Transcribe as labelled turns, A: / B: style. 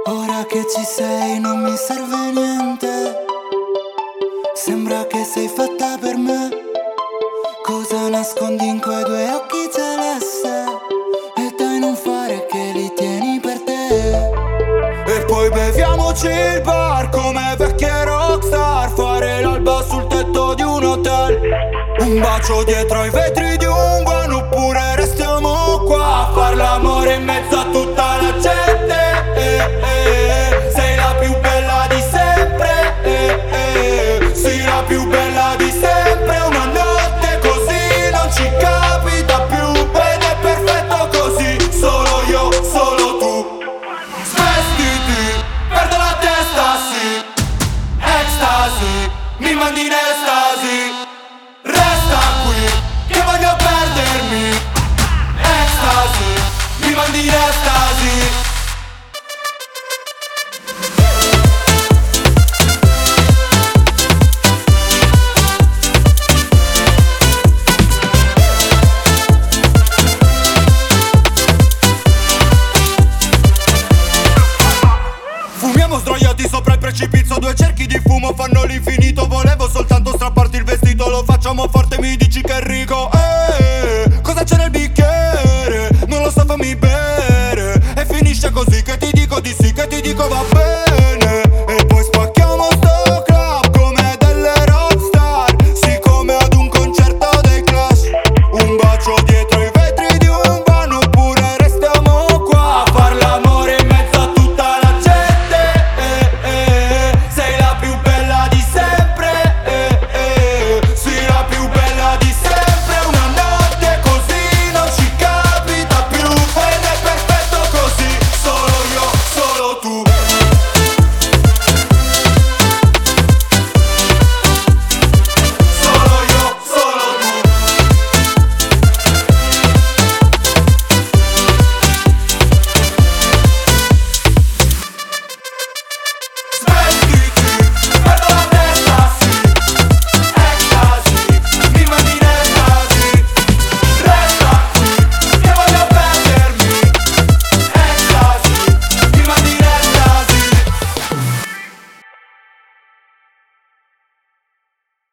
A: Ora che ci sei non mi serve niente. Sembra che sei fatta per me. Cosa nascondi in quei due occhi celeste? E dai non fare che li tieni per te. E poi beviamoci il bar come vecchie rockstar. Fare l'alba sul tetto di un hotel. Un bacio dietro ai vetri di un van. Oppure restiamo qua a far l'amore in mezzo a tutta la gente. Sei la più bella di sempre. Sì, la più bella di sempre. Una notte così non ci capita più. Ed è perfetto così. Solo io, solo tu. Svestiti, perdo la testa, sì. Ecstasy, mi mandi in estasi. Resta qui, che voglio perdermi. Ecstasy, mi mandi in estasi. Fumiamo sdraiati sopra il precipizio. Due cerchi di fumo fanno l'infinito volere.